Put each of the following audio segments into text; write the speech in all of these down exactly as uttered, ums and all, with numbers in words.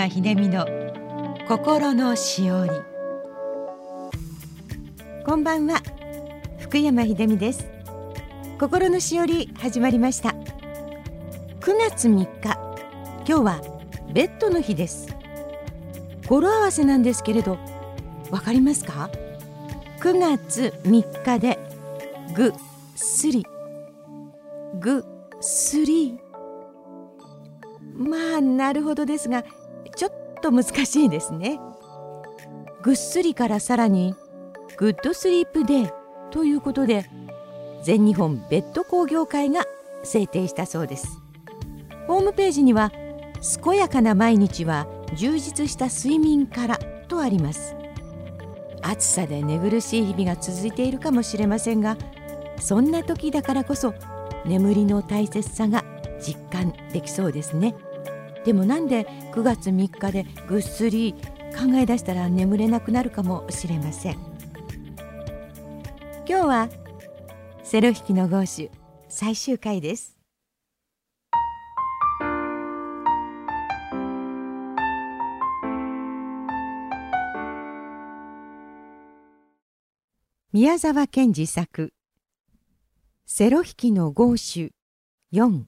山秀美の心のしおり。こんばんは、福山秀美です。心のしおり始まりました。くがつみっか、今日はベッドの日です。語呂合わせなんですけれど、わかりますか？くがつみっかでぐっすり、ぐっすり。まあなるほどですが、ちょっと難しいですね。ぐっすりからさらにグッドスリープデーということで、全日本ベッド工業会が制定したそうです。ホームページには、健やかな毎日は充実した睡眠からとあります。暑さで寝苦しい日々が続いているかもしれませんが、そんな時だからこそ眠りの大切さが実感できそうですね。でもなんでくがつみっかでぐっすり考え出したら眠れなくなるかもしれません。今日はセロ弾きの号手最終回です。宮沢賢治作セロ弾きの号手よん。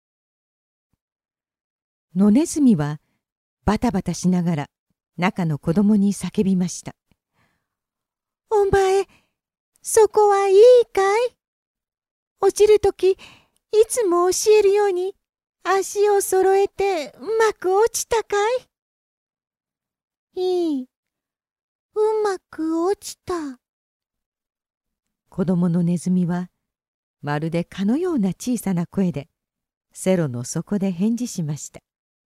野ネズミはバタバタしながら中の子供に叫びました。お前、そこはいいかい？落ちるとき、いつも教えるように足を揃えてうまく落ちたかい？いい。うまく落ちた。子供のネズミはまるで蚊のような小さな声でセロの底で返事しました。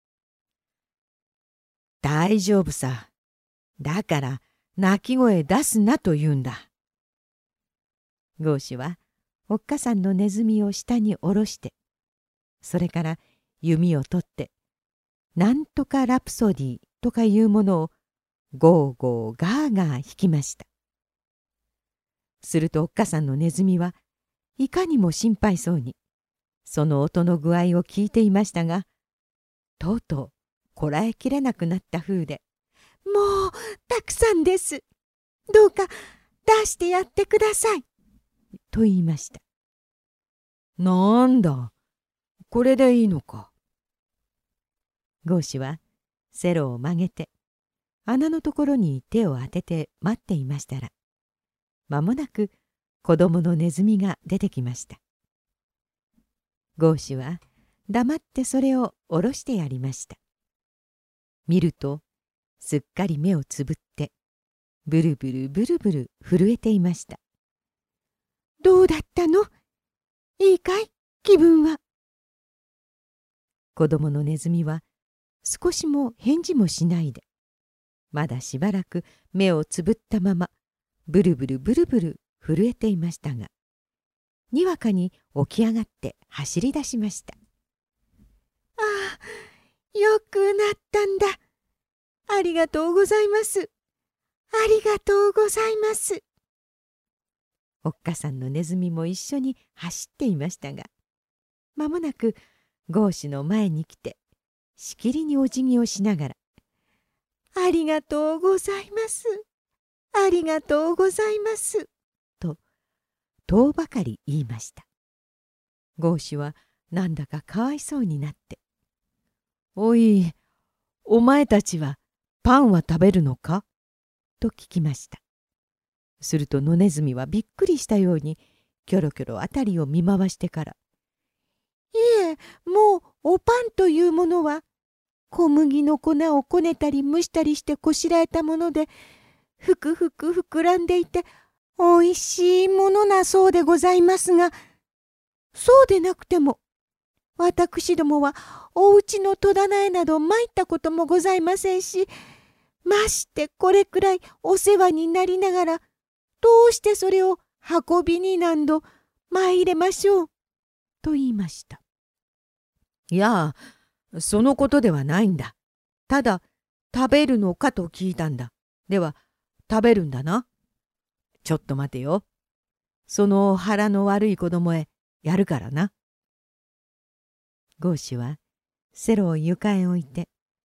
大丈夫さ。だから鳴き声出すなと言うんだ。ゴーシュはおっかさんのネズミを下に下ろして、それから弓を取ってなんとかラプソディとかいうものをゴーゴーガーガー弾きました。するとおっかさんのネズミはいかにも心配そうにその音の具合を聞いていましたが、とうとうこらえきれなくなった風で、もうたくさんです。どうか出してやってください。と言いました。なんだ、これでいいのか。ゴーシュはセロを曲げて穴のところに手を当てて待っていましたら、まもなく子供のネズミが出てきました。ゴーシュは黙ってそれを下ろしてやりました。見るとすっかり目をつぶってブルブルブルブル震えていました。どうだったの？いいかい？気分は。子供のネズミは少しも返事もしないで、まだしばらく目をつぶったままブルブルブルブル震えていましたが、にわかに起き上がって走り出しました。ああ、よくなったんだ。ありがとうございます。ありがとうございます。おっかさんのネズミも一緒に走っていましたが、まもなくゴーシュの前に来てしきりにお辞儀をしながら、ありがとうございます。ありがとうございます。と、とうばかり言いました。ゴーシュはなんだかかわいそうになって、おい、お前たちはパンは食べるのか？と聞きました。すると野ネズミはびっくりしたようにキョロキョロあたりを見回してから、いえ、もうおパンというものは小麦の粉をこねたり蒸したりしてこしらえたもので、ふくふく膨らんでいておいしいものなそうでございますが、そうでなくても私どもはおうちの戸棚絵など参ったこともございませんし、ましてこれくらいお世話になりながら、どうしてそれを運びになんど参れましょう。と言いました。いや、そのことではないんだ。ただ食べるのかと聞いたんだ。では食べるんだな。ちょっと待てよ。その腹の悪い子供へやるからな。ゴーシュはセロを床へ置いて、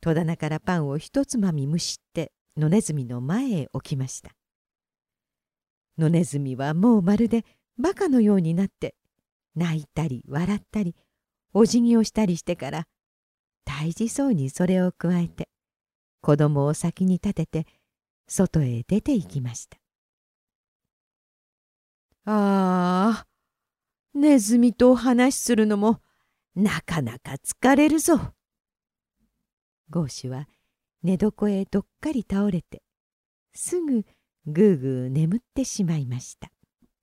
戸棚からパンを一つまみむしって野ネズミの前へ置きました。野ネズミはもうまるでバカのようになって泣いたり笑ったりお辞儀をしたりしてから大事そうにそれをくわえて子供を先に立てて外へ出て行きました。ああ、ネズミとお話しするのもなかなか疲れるぞ。ゴーシュは寝床へどっかり倒れてすぐぐうぐう眠ってしまいました。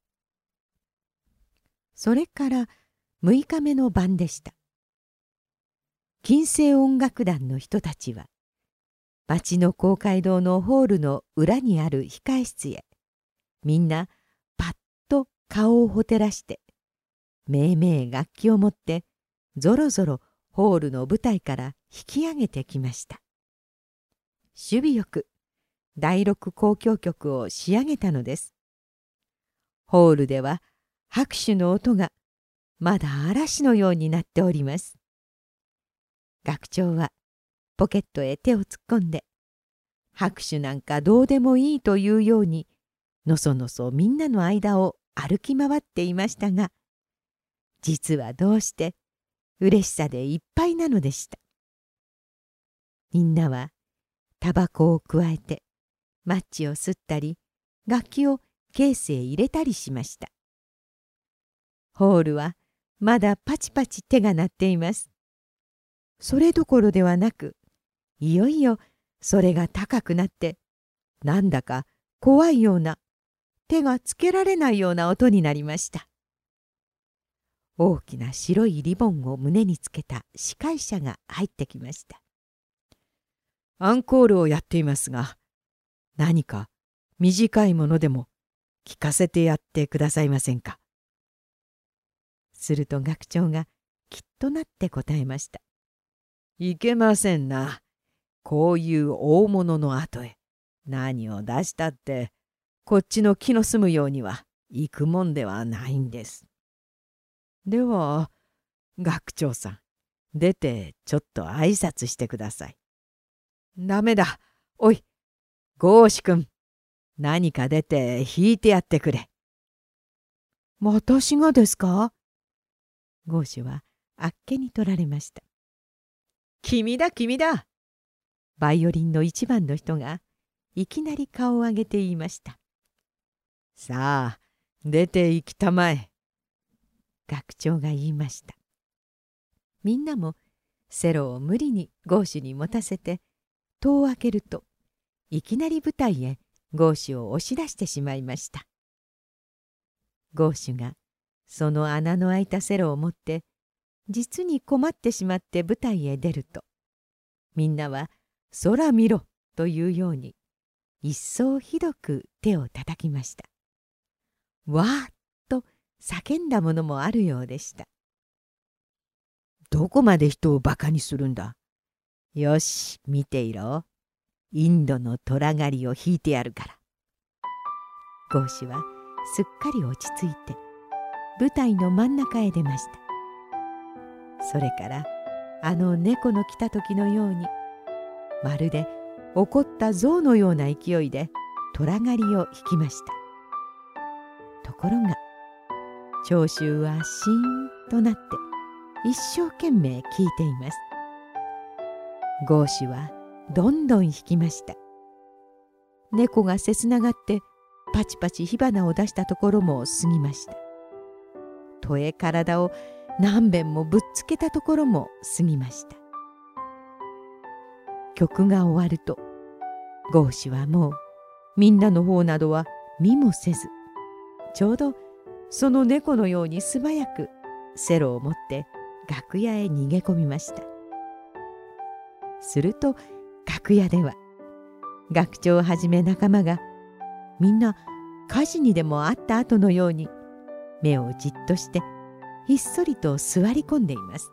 それからむいかめの晩でした。金星音楽団の人たちは町の公会堂のホールの裏にある控え室へみんなパッと顔をほてらしてめいめい楽器を持ってぞろぞろホールの舞台から引き上げてきました。守備よく第六交響曲を仕上げたのです。ホールでは拍手の音がまだ嵐のようになっております。学長はポケットへ手を突っ込んで拍手なんかどうでもいいというようにのそのそみんなの間を歩き回っていましたが、実はどうして嬉しさでいっぱいなのでした。みんなはタバコをくわえてマッチを吸ったり楽器をケースへ入れたりしました。ホールはまだパチパチ手が鳴っています。それどころではなく、いよいよそれが高くなってなんだか怖いような手がつけられないような音になりました。大きな白いリボンを胸につけた司会者が入ってきました。アンコールをやっていますが、何か短いものでも聞かせてやってくださいませんか。すると学長がきっとなって答えました。いけませんな。こういう大物の後へ何を出したってこっちの気の済むようには行くもんではないんです。では学長さん、出てちょっと挨拶してください。ダメだ。おい、ゴーシ君、何か出て弾いてやってくれ。私がですか？ゴーシュはあっけに取られました。君だ君だ。バイオリンの一番の人がいきなり顔を上げて言いました。さあ、出て行きたまえ。学長が言いました。みんなもセロを無理にゴーシュに持たせて戸を開けるといきなり舞台へゴーシュを押し出してしまいました。ゴーシュがその穴の開いたセロを持って実に困ってしまって舞台へ出ると、みんなは空見ろというように一層ひどく手をたたきました。わーっと叫んだものもあるようでした。どこまで人をバカにするんだ。よし、見ていろ。インドの虎狩りを弾いてやるから。ゴーシュはすっかり落ち着いて舞台の真ん中へ出ました。それからあの猫の来た時のようにまるで怒った象のような勢いで虎狩りを引きました。ところが聴衆はシーンとなって一生懸命聞いています。ゴーシュはどんどん引きました。猫がせすながってパチパチ火花を出したところも過ぎました。戸へ体を何べんもぶっつけたところも過ぎました。曲が終わるとゴーシュはもうみんなの方などは見もせず、ちょうどその猫のように素早くセロを持って楽屋へ逃げ込みました。すると楽屋では学長をはじめ仲間がみんな火事にでもあった後のように目をじっとしてひっそりと座り込んでいます。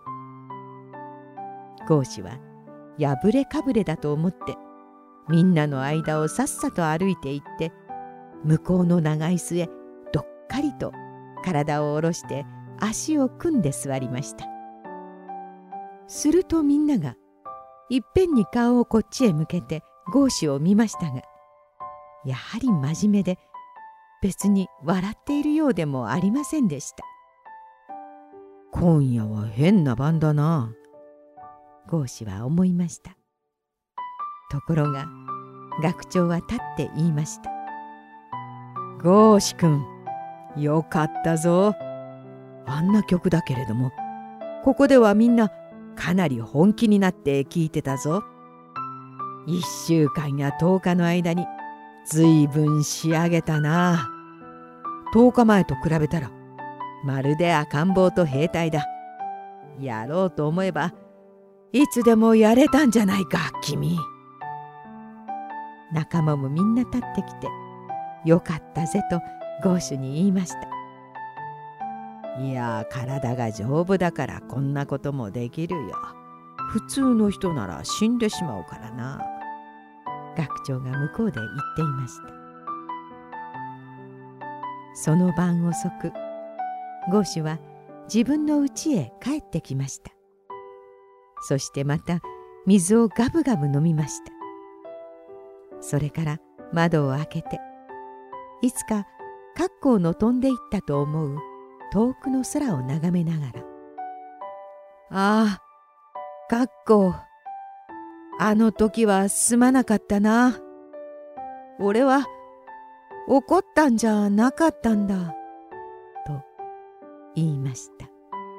ゴーシュは破れかぶれだと思ってみんなの間をさっさと歩いて行って向こうの長椅子へどっかりと体を下ろして足を組んで座りました。するとみんながいっぺんに顔をこっちへ向けてゴーシュを見ましたが、やはり真面目で、別に笑っているようでもありませんでした。今夜は変な晩だな、ゴーシュは思いました。ところが学長は立って言いました。ゴーシュ君、よかったぞ。あんな曲だけれども、ここではみんなかなり本気になって聴いてたぞ。一週間や十日の間にずいぶん仕上げたな。十日前と比べたらまるで赤ん坊と兵隊だ。やろうと思えばいつでもやれたんじゃないか、君。仲間もみんな立ってきて、よかったぜとゴーシュに言いました。いや、体が丈夫だからこんなこともできるよ。普通の人なら死んでしまうからな。学長が向こうで言っていました。その晩遅く、ゴーシュは自分の家へ帰ってきました。そしてまた水をガブガブ飲みました。それから窓を開けて、いつかカッコウの飛んでいったと思う遠くの空を眺めながら、ああ、カッコウ、あの時はすまなかったな。俺は怒ったんじゃなかったんだ、と言いました。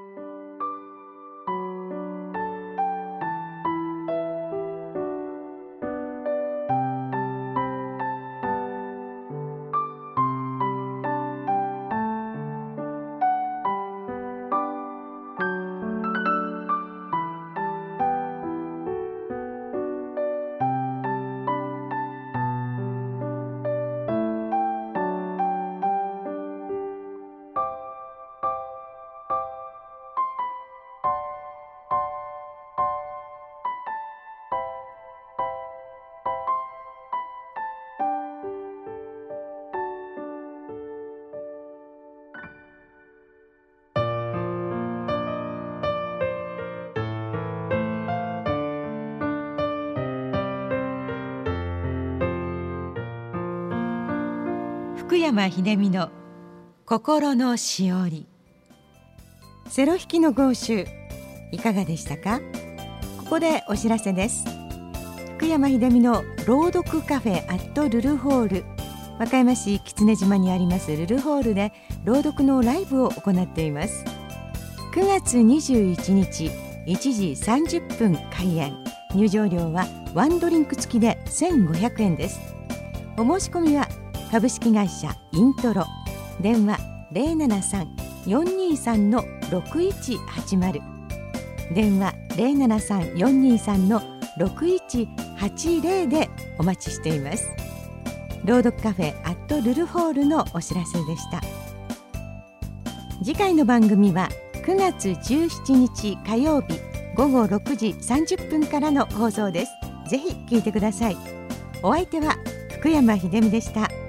福山秀美の心のしおり。セロ弾きの豪州、いかがでしたか？ここでお知らせです。福山秀美の朗読カフェアットルルホール、和歌山市狐島にありますルルホールで朗読のライブを行っています。くがつにじゅういちにちいちじさんじゅっぷん開演。入場料はワンドリンク付きでせんごひゃくえんです。お申し込みは株式会社イントロ、電話 ゼロななさん よんにさん ろくいちはちまる、電話 ゼロななさん よんにさん ろくいちはちゼロ でお待ちしています。朗読カフェアットルルホールのお知らせでした。次回の番組はくがつじゅうしちにち火曜日ごごろくじさんじゅっぷんからの放送です。ぜひ聞いてください。お相手は福山秀美でした。